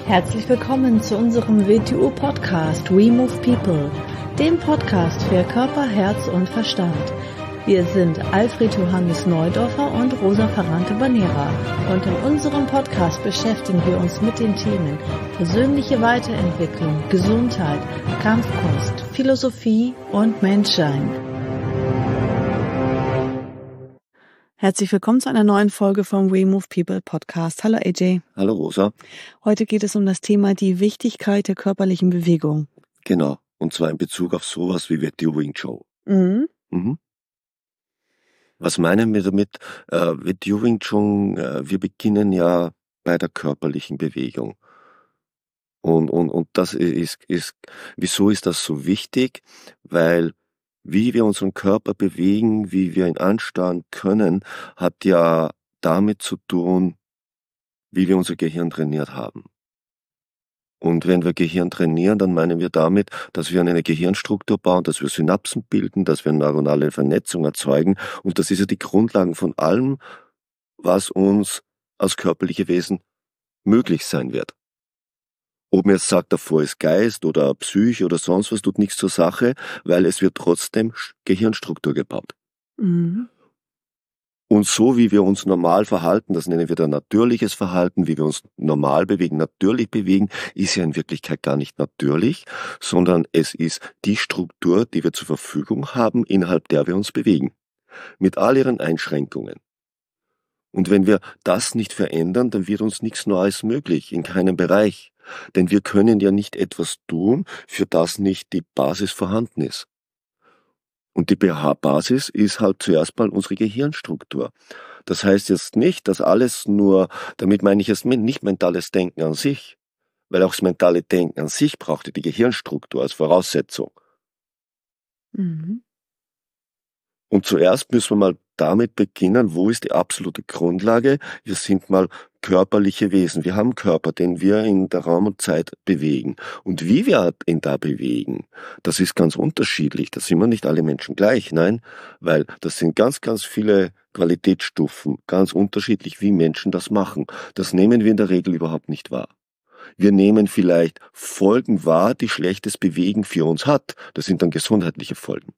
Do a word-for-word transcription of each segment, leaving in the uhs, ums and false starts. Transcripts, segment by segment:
Herzlich willkommen zu unserem W T U-Podcast We Move People, dem Podcast für Körper, Herz und Verstand. Wir sind Alfred Johannes Neudorfer und Rosa Ferrante-Banera und in unserem Podcast beschäftigen wir uns mit den Themen persönliche Weiterentwicklung, Gesundheit, Kampfkunst, Philosophie und Menschsein. Herzlich willkommen zu einer neuen Folge vom We Move People Podcast. Hallo A J. Hallo Rosa. Heute geht es um das Thema die Wichtigkeit der körperlichen Bewegung. Genau, und zwar in Bezug auf sowas wie die Wing Chun. Mhm. Mhm. Was meinen wir damit? Äh, die Wing Chun, äh, wir beginnen ja bei der körperlichen Bewegung. Und, und, und das ist, ist, wieso ist das so wichtig? Weil wie wir unseren Körper bewegen, wie wir ihn anstarren können, hat ja damit zu tun, wie wir unser Gehirn trainiert haben. Und wenn wir Gehirn trainieren, dann meinen wir damit, dass wir eine Gehirnstruktur bauen, dass wir Synapsen bilden, dass wir neuronale Vernetzung erzeugen. Und das ist ja die Grundlage von allem, was uns als körperliche Wesen möglich sein wird. Ob man jetzt sagt, davor ist Geist oder Psyche oder sonst was, tut nichts zur Sache, weil es wird trotzdem Gehirnstruktur gebaut. Mhm. Und so wie wir uns normal verhalten, das nennen wir dann natürliches Verhalten, wie wir uns normal bewegen, natürlich bewegen, ist ja in Wirklichkeit gar nicht natürlich, sondern es ist die Struktur, die wir zur Verfügung haben, innerhalb der wir uns bewegen. Mit all ihren Einschränkungen. Und wenn wir das nicht verändern, dann wird uns nichts Neues möglich, in keinem Bereich. Denn wir können ja nicht etwas tun, für das nicht die Basis vorhanden ist. Und die Basis ist halt zuerst mal unsere Gehirnstruktur. Das heißt jetzt nicht, dass alles nur, damit meine ich jetzt nicht mentales Denken an sich, weil auch das mentale Denken an sich brauchte die Gehirnstruktur als Voraussetzung. Mhm. Und zuerst müssen wir mal damit beginnen, wo ist die absolute Grundlage? Wir sind mal körperliche Wesen. Wir haben einen Körper, den wir in der Raum und Zeit bewegen. Und wie wir ihn da bewegen, das ist ganz unterschiedlich. Da sind wir nicht alle Menschen gleich, nein, weil das sind ganz, ganz viele Qualitätsstufen, ganz unterschiedlich, wie Menschen das machen. Das nehmen wir in der Regel überhaupt nicht wahr. Wir nehmen vielleicht Folgen wahr, die schlechtes Bewegen für uns hat. Das sind dann gesundheitliche Folgen.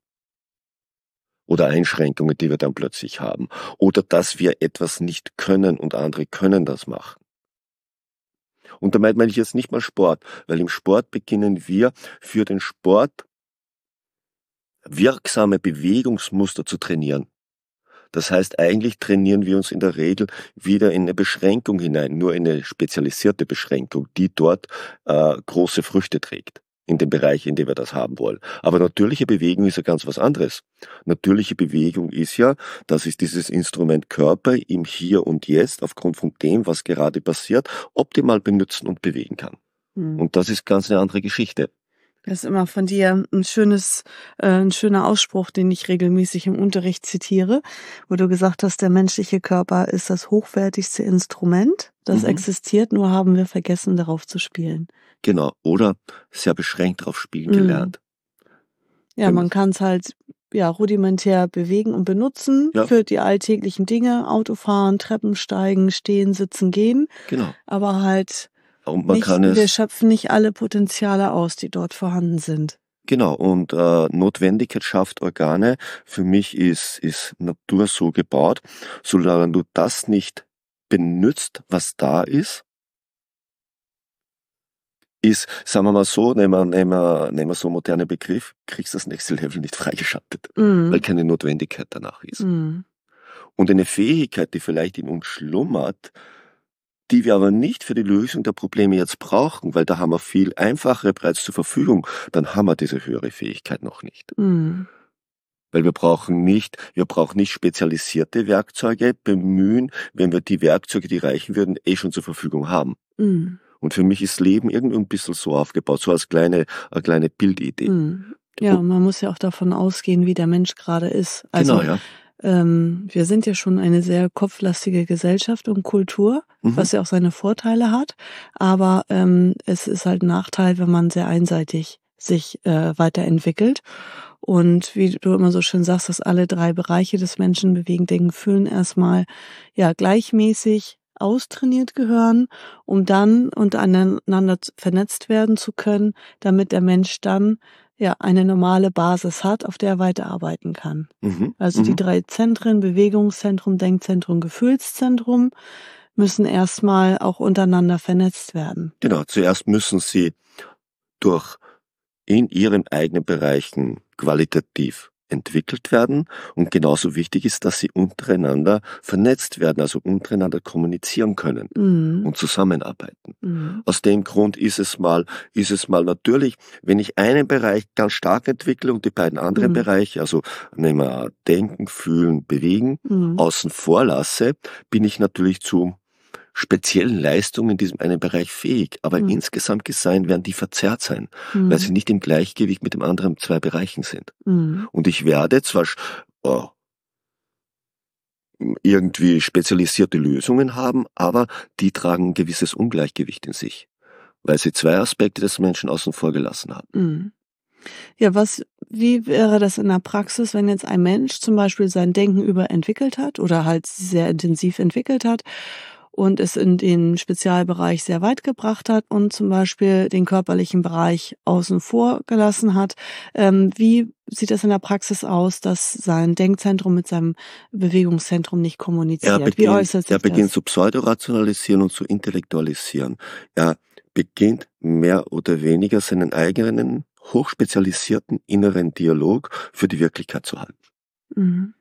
Oder Einschränkungen, die wir dann plötzlich haben. Oder dass wir etwas nicht können und andere können das machen. Und damit meine ich jetzt nicht mal Sport, weil im Sport beginnen wir für den Sport wirksame Bewegungsmuster zu trainieren. Das heißt, eigentlich trainieren wir uns in der Regel wieder in eine Beschränkung hinein, nur in eine spezialisierte Beschränkung, die dort äh, große Früchte trägt. In dem Bereich, in dem wir das haben wollen. Aber natürliche Bewegung ist ja ganz was anderes. Natürliche Bewegung ist ja, das ist dieses Instrument Körper im Hier und Jetzt aufgrund von dem, was gerade passiert, optimal benutzen und bewegen kann. Mhm. Und das ist ganz eine andere Geschichte. Das ist immer von dir ein schönes, äh, ein schöner Ausspruch, den ich regelmäßig im Unterricht zitiere, wo du gesagt hast, der menschliche Körper ist das hochwertigste Instrument, das mhm. existiert, nur haben wir vergessen, darauf zu spielen. Genau, oder sehr beschränkt darauf spielen mhm. gelernt. Ja, Wenn man kann es halt ja rudimentär bewegen und benutzen ja. für die alltäglichen Dinge, Autofahren, Treppen steigen, stehen, sitzen, gehen. Genau. Aber halt Und man nicht, kann es, wir schöpfen nicht alle Potenziale aus, die dort vorhanden sind. Genau, und äh, Notwendigkeit schafft Organe. Für mich ist, ist Natur so gebaut, solange du das nicht benutzt, was da ist, ist, sagen wir mal so, nehmen wir, nehmen wir, nehmen wir so einen modernen Begriff, kriegst das nächste Level nicht freigeschaltet, mhm. weil keine Notwendigkeit danach ist. Mhm. Und eine Fähigkeit, die vielleicht in uns schlummert, die wir aber nicht für die Lösung der Probleme jetzt brauchen, weil da haben wir viel einfachere bereits zur Verfügung, dann haben wir diese höhere Fähigkeit noch nicht. Mhm. Weil wir brauchen nicht, wir brauchen nicht spezialisierte Werkzeuge bemühen, wenn wir die Werkzeuge, die reichen würden, eh schon zur Verfügung haben. Mhm. Und für mich ist Leben irgendwie ein bisschen so aufgebaut, so als kleine, eine kleine Bildidee. Mhm. Ja, und man muss ja auch davon ausgehen, wie der Mensch gerade ist. Also, genau, ja. Ähm, wir sind ja schon eine sehr kopflastige Gesellschaft und Kultur, mhm. was ja auch seine Vorteile hat. Aber ähm, es ist halt ein Nachteil, wenn man sehr einseitig sich äh, weiterentwickelt. Und wie du immer so schön sagst, dass alle drei Bereiche des Menschen bewegen, denken, fühlen erstmal ja gleichmäßig austrainiert gehören, um dann untereinander vernetzt werden zu können, damit der Mensch dann ja eine normale Basis hat, auf der er weiterarbeiten kann. Mhm. Also die Mhm. drei Zentren, Bewegungszentrum, Denkzentrum, Gefühlszentrum, müssen erstmal auch untereinander vernetzt werden. Genau, zuerst müssen sie durch in ihren eigenen Bereichen qualitativ entwickelt werden und genauso wichtig ist, dass sie untereinander vernetzt werden, also untereinander kommunizieren können Mhm. und zusammenarbeiten. Mhm. Aus dem Grund ist es mal, ist es mal natürlich, wenn ich einen Bereich ganz stark entwickle und die beiden anderen Mhm. Bereiche, also nehmen wir Denken, Fühlen, Bewegen, Mhm. außen vor lasse, bin ich natürlich zu speziellen Leistungen in diesem einen Bereich fähig. Aber Mhm. insgesamt gesehen werden die verzerrt sein, Mhm. weil sie nicht im Gleichgewicht mit den anderen zwei Bereichen sind. Mhm. Und ich werde zwar oh, irgendwie spezialisierte Lösungen haben, aber die tragen ein gewisses Ungleichgewicht in sich, weil sie zwei Aspekte des Menschen außen vor gelassen haben. Mhm. Ja, was, wie wäre das in der Praxis, wenn jetzt ein Mensch zum Beispiel sein Denken überentwickelt hat oder halt sehr intensiv entwickelt hat und es in den Spezialbereich sehr weit gebracht hat und zum Beispiel den körperlichen Bereich außen vor gelassen hat? Ähm, wie sieht das in der Praxis aus, dass sein Denkzentrum mit seinem Bewegungszentrum nicht Er kommuniziert? Wie beginnt, äußert sich er beginnt das? zu pseudorationalisieren und zu intellektualisieren. Er beginnt mehr oder weniger seinen eigenen, hochspezialisierten inneren Dialog für die Wirklichkeit zu halten. Mhm.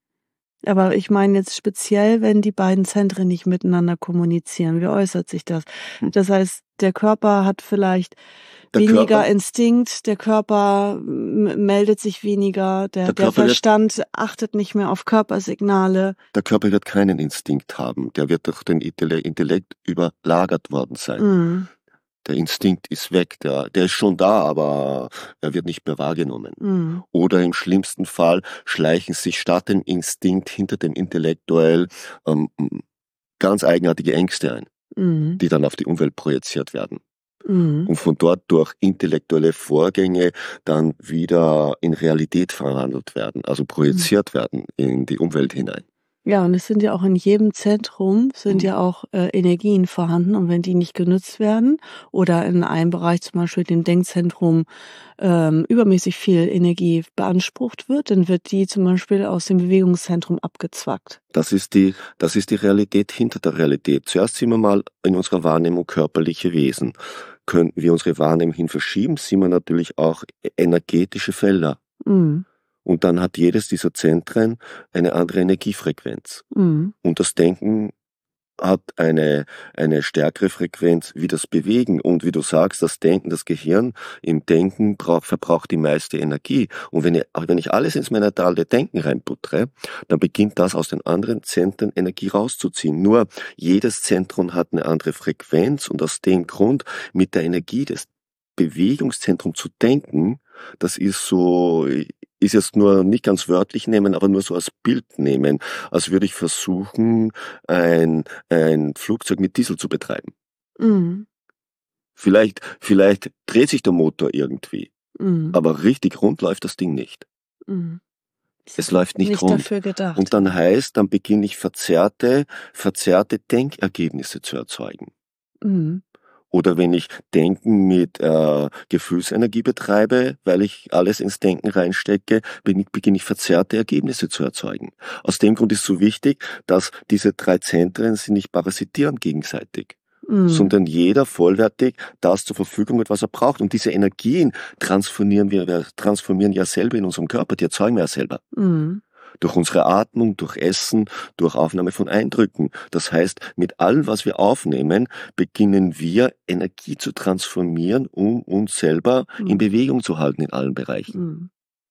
Aber ich meine jetzt speziell, wenn die beiden Zentren nicht miteinander kommunizieren. Wie äußert sich das? Hm. Das heißt, der Körper hat vielleicht Der weniger Körper, Instinkt, der Körper m- meldet sich weniger, der, der der Körper wird, Verstand achtet nicht mehr auf Körpersignale. der Körper wird keinen Instinkt haben. Der wird durch den Intelle- Intellekt überlagert worden sein. Mhm. Der Instinkt ist weg, der, der ist schon da, aber er wird nicht mehr wahrgenommen. Mhm. Oder im schlimmsten Fall schleichen sich statt dem Instinkt hinter dem Intellektuell ähm, ganz eigenartige Ängste ein, Mhm. die dann auf die Umwelt projiziert werden. Mhm. Und von dort durch intellektuelle Vorgänge dann wieder in Realität verwandelt werden, also projiziert werden in die Umwelt hinein. Ja, und es sind ja auch in jedem Zentrum sind Mhm. ja auch äh, Energien vorhanden und wenn die nicht genutzt werden oder in einem Bereich zum Beispiel dem Denkzentrum ähm, übermäßig viel Energie beansprucht wird, dann wird die zum Beispiel aus dem Bewegungszentrum abgezwackt. Das ist die, das ist die Realität hinter der Realität. Zuerst sind wir mal in unserer Wahrnehmung körperliche Wesen. Könnten wir unsere Wahrnehmung hin verschieben, sehen wir natürlich auch energetische Felder. Mhm. Und dann hat jedes dieser Zentren eine andere Energiefrequenz. Mhm. Und das Denken hat eine, eine stärkere Frequenz wie das Bewegen. Und wie du sagst, das Denken, das Gehirn im Denken braucht, verbraucht die meiste Energie. Und wenn ich, wenn ich alles ins mentale Denken reinputtere, dann beginnt das aus den anderen Zentren Energie rauszuziehen. Nur jedes Zentrum hat eine andere Frequenz und aus dem Grund mit der Energie des Bewegungszentrums zu denken, das ist so, ist jetzt nur nicht ganz wörtlich nehmen, aber nur so als Bild nehmen, als würde ich versuchen, ein, ein Flugzeug mit Diesel zu betreiben. Mhm. Vielleicht, vielleicht dreht sich der Motor irgendwie, Mhm. aber richtig rund läuft das Ding nicht. Mhm. Es läuft nicht, Nicht rund. dafür gedacht. Und dann heißt, dann beginne ich verzerrte, verzerrte Denkergebnisse zu erzeugen. Mhm. Oder wenn ich Denken mit äh, Gefühlsenergie betreibe, weil ich alles ins Denken reinstecke, bin ich, beginne ich verzerrte Ergebnisse zu erzeugen. Aus dem Grund ist so wichtig, dass diese drei Zentren sich nicht parasitieren gegenseitig, Mhm. sondern jeder vollwertig das zur Verfügung hat, was er braucht. Und diese Energien transformieren wir, wir transformieren ja selber in unserem Körper, die erzeugen wir ja selber. Mhm. Durch unsere Atmung, durch Essen, durch Aufnahme von Eindrücken. Das heißt, mit allem, was wir aufnehmen, beginnen wir Energie zu transformieren, um uns selber Mhm. in Bewegung zu halten in allen Bereichen. Mhm.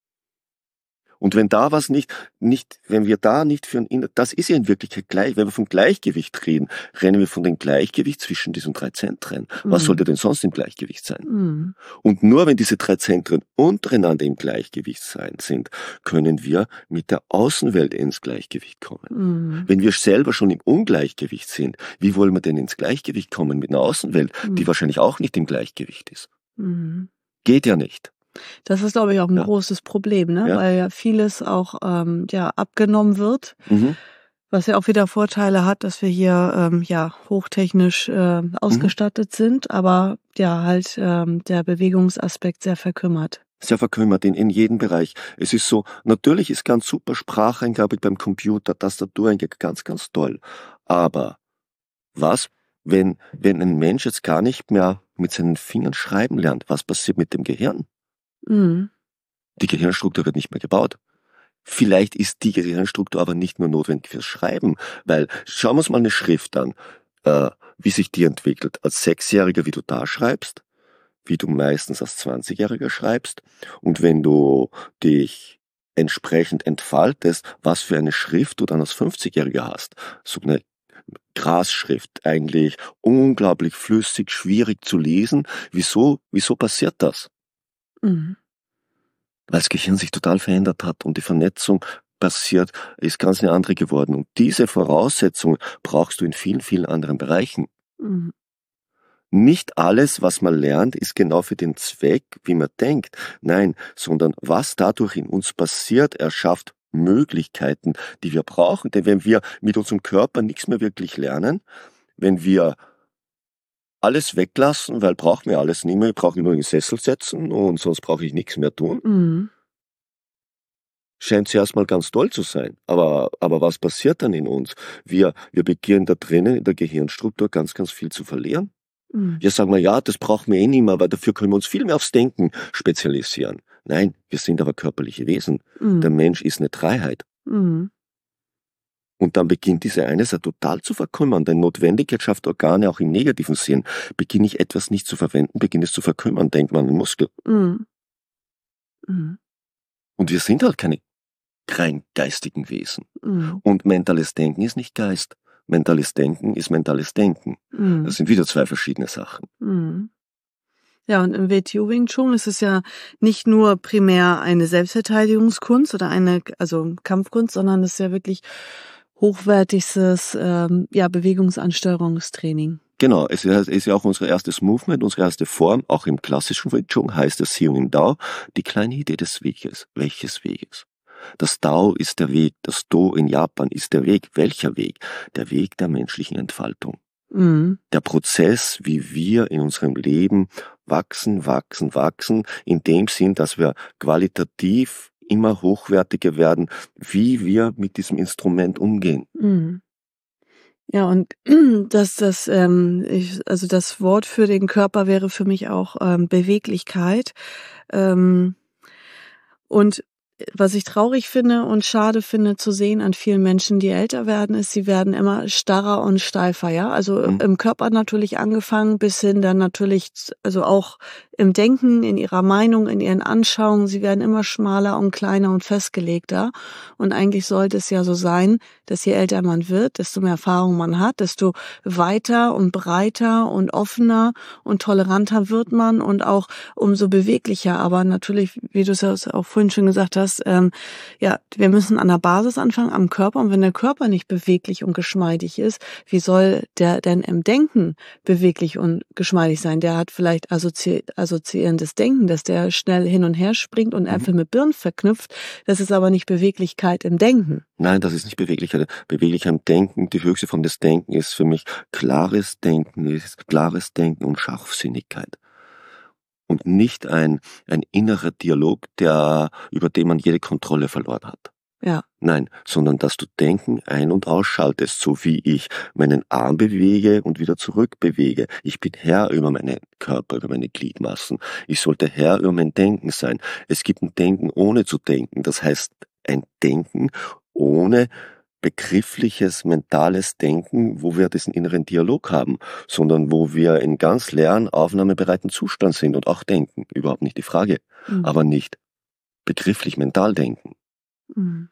Und wenn da was nicht, nicht, wenn wir da nicht für ein, das ist ja in Wirklichkeit gleich, wenn wir vom Gleichgewicht reden, reden wir von dem Gleichgewicht zwischen diesen drei Zentren. Was Mhm. sollte denn sonst im Gleichgewicht sein? Mhm. Und nur wenn diese drei Zentren untereinander im Gleichgewicht sein sind, können wir mit der Außenwelt ins Gleichgewicht kommen. Mhm. Wenn wir selber schon im Ungleichgewicht sind, wie wollen wir denn ins Gleichgewicht kommen mit einer Außenwelt, die Mhm. wahrscheinlich auch nicht im Gleichgewicht ist? Mhm. Geht ja nicht. Das ist, glaube ich, auch ein Ja. großes Problem, ne? Ja. Weil ja vieles auch ähm, ja abgenommen wird. Mhm. Was ja auch wieder Vorteile hat, dass wir hier ähm, ja hochtechnisch äh, Mhm. ausgestattet sind, aber ja halt ähm, der Bewegungsaspekt sehr verkümmert. Sehr verkümmert in, in jedem Bereich. Es ist so, natürlich ist ganz super Spracheingabe beim Computer, Tastatureingabe ganz, ganz toll. Aber was, wenn, wenn ein Mensch jetzt gar nicht mehr mit seinen Fingern schreiben lernt? Was passiert mit dem Gehirn? Mhm. Die Gehirnstruktur wird nicht mehr gebaut. Vielleicht ist die Gehirnstruktur aber nicht nur notwendig fürs Schreiben, weil schauen wir uns mal eine Schrift an, äh, wie sich die entwickelt. Als Sechsjähriger, wie du da schreibst, wie du meistens als Zwanzigjähriger schreibst und wenn du dich entsprechend entfaltest, was für eine Schrift du dann als fünfzigjähriger hast. So eine Grasschrift, eigentlich unglaublich flüssig, schwierig zu lesen. Wieso, wieso passiert das? Mhm. Weil das Gehirn sich total verändert hat und die Vernetzung passiert, ist ganz eine andere geworden. Und diese Voraussetzung brauchst du in vielen, vielen anderen Bereichen. Mhm. Nicht alles, was man lernt, ist genau für den Zweck, wie man denkt. Nein, sondern was dadurch in uns passiert, erschafft Möglichkeiten, die wir brauchen. Denn wenn wir mit unserem Körper nichts mehr wirklich lernen, wenn wir alles weglassen, weil brauchen wir alles nicht mehr, wir brauchen nur in den Sessel setzen und sonst brauche ich nichts mehr tun, Mhm. scheint es erstmal ganz toll zu sein. Aber, aber was passiert dann in uns? Wir, wir beginnen da drinnen in der Gehirnstruktur ganz, ganz viel zu verlieren. Mhm. Ja, sagen wir, ja, das brauchen wir eh nicht mehr, weil dafür können wir uns viel mehr aufs Denken spezialisieren. Nein, wir sind aber körperliche Wesen. Der Mhm. Mensch ist eine Dreiheit. Mhm. Und dann beginnt diese eine Seite total zu verkümmern, denn Notwendigkeit schafft Organe auch im negativen Sinn. Beginne ich etwas nicht zu verwenden, beginnt es zu verkümmern, denkt man an den Muskel. Mhm. Mhm. Und wir sind halt keine rein geistigen Wesen. Mhm. Und mentales Denken ist nicht Geist. Mentales Denken ist mentales Denken. Mhm. Das sind wieder zwei verschiedene Sachen. Mhm. Ja, und im W T O Wing Chun ist es ja nicht nur primär eine Selbstverteidigungskunst oder eine, also Kampfkunst, sondern es ist ja wirklich hochwertigstes ähm, ja, Bewegungsansteuerungstraining. Genau, es ist, ist ja auch unser erstes Movement, unsere erste Form, auch im klassischen Wing Chun heißt es hier und im Dao, die kleine Idee des Weges. Welches Weges? Das Dao ist der Weg, das Do in Japan ist der Weg. Welcher Weg? Der Weg der menschlichen Entfaltung. Mhm. Der Prozess, wie wir in unserem Leben wachsen, wachsen, wachsen, in dem Sinn, dass wir qualitativ immer hochwertiger werden, wie wir mit diesem Instrument umgehen. Mhm. Ja, und das, das, ähm, ich, also das Wort für den Körper wäre für mich auch ähm, Beweglichkeit. Ähm, und was ich traurig finde und schade finde zu sehen an vielen Menschen, die älter werden, ist, sie werden immer starrer und steifer, ja. Also Hm? im Körper natürlich angefangen, bis hin dann natürlich, also auch im Denken, in ihrer Meinung, in ihren Anschauungen. Sie werden immer schmaler und kleiner und festgelegter. Und eigentlich sollte es ja so sein, dass je älter man wird, desto mehr Erfahrung man hat, desto weiter und breiter und offener und toleranter wird man und auch umso beweglicher. Aber natürlich, wie du es ja auch vorhin schon gesagt hast, ähm, ja, wir müssen an der Basis anfangen, am Körper. Und wenn der Körper nicht beweglich und geschmeidig ist, wie soll der denn im Denken beweglich und geschmeidig sein? Der hat vielleicht assozi assoziierendes Denken, dass der schnell hin und her springt und Äpfel mit Birnen verknüpft. Das ist aber nicht Beweglichkeit im Denken. Nein, das ist nicht Beweglichkeit. Beweglichkeit im Denken, die höchste Form des Denken ist für mich klares Denken, ist klares Denken und Scharfsinnigkeit. Und nicht ein, ein innerer Dialog, der, über den man jede Kontrolle verloren hat. Ja. Nein, sondern dass du Denken ein- und ausschaltest, so wie ich meinen Arm bewege und wieder zurückbewege. Ich bin Herr über meinen Körper, über meine Gliedmaßen. Ich sollte Herr über mein Denken sein. Es gibt ein Denken ohne zu denken. Das heißt, ein Denken ohne begriffliches, mentales Denken, wo wir diesen inneren Dialog haben, sondern wo wir in ganz leeren, aufnahmebereiten Zustand sind und auch denken. Überhaupt nicht die Frage. Mhm. Aber nicht begrifflich mental denken. Mhm.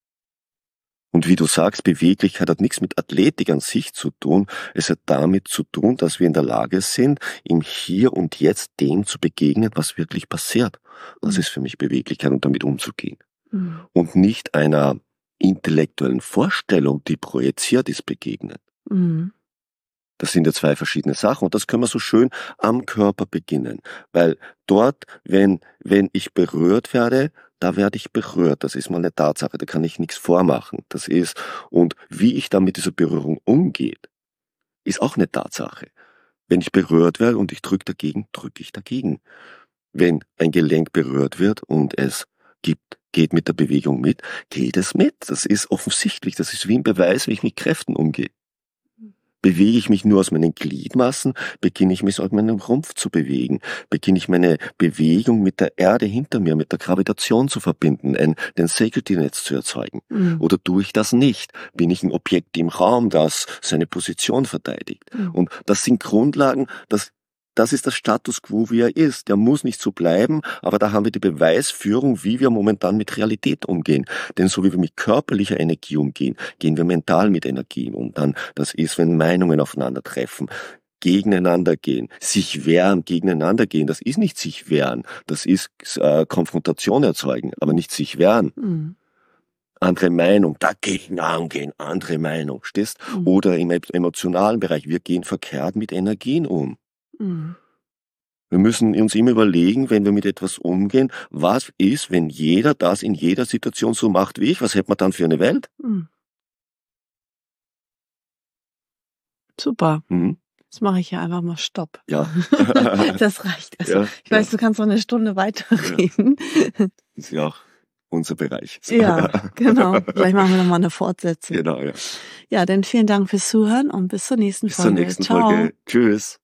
Und wie du sagst, Beweglichkeit hat nichts mit Athletik an sich zu tun. Es hat damit zu tun, dass wir in der Lage sind, im Hier und Jetzt dem zu begegnen, was wirklich passiert. Das Mhm. ist für mich Beweglichkeit und damit umzugehen. Mhm. Und nicht einer intellektuellen Vorstellung, die projiziert ist, begegnen. Mhm. Das sind ja zwei verschiedene Sachen und das können wir so schön am Körper beginnen. Weil dort, wenn, wenn ich berührt werde, da werde ich berührt. Das ist mal eine Tatsache, da kann ich nichts vormachen. Das ist, und wie ich dann mit dieser Berührung umgehe, ist auch eine Tatsache. Wenn ich berührt werde und ich drücke dagegen, drücke ich dagegen. Wenn ein Gelenk berührt wird und es gibt, geht mit der Bewegung mit, geht es mit. Das ist offensichtlich. Das ist wie ein Beweis, wie ich mit Kräften umgehe. Bewege ich mich nur aus meinen Gliedmaßen, beginne ich mich aus meinem Rumpf zu bewegen, beginne ich meine Bewegung mit der Erde hinter mir, mit der Gravitation zu verbinden, ein, ein Safety-Netz zu erzeugen. Mhm. Oder tue ich das nicht? Bin ich ein Objekt im Raum, das seine Position verteidigt? Mhm. Und das sind Grundlagen, das Das ist der Status quo, wie er ist. Der muss nicht so bleiben, aber da haben wir die Beweisführung, wie wir momentan mit Realität umgehen. Denn so wie wir mit körperlicher Energie umgehen, gehen wir mental mit Energien um. Dann, das ist, wenn Meinungen aufeinandertreffen, gegeneinander gehen, sich wehren, gegeneinander gehen. Das ist nicht sich wehren, das ist äh, Konfrontation erzeugen, aber nicht sich wehren. Mhm. Andere Meinung, dagegen angehen, andere Meinung, stehst? Mhm. Oder im emotionalen Bereich, wir gehen verkehrt mit Energien um. Mhm. Wir müssen uns immer überlegen, wenn wir mit etwas umgehen, was ist, wenn jeder das in jeder Situation so macht wie ich, was hätte man dann für eine Welt? Mhm. Super. Mhm. Jetzt mache ich hier einfach mal Stopp. Ja. Das reicht. Also, ja, ich weiß, ja. Du kannst noch eine Stunde weiterreden. Ja. Ist ja auch unser Bereich. Ja, genau. Vielleicht machen wir nochmal eine Fortsetzung. Genau, ja. Ja, dann vielen Dank fürs Zuhören und bis zur nächsten bis Folge. Bis zur nächsten Ciao. Folge. Tschüss.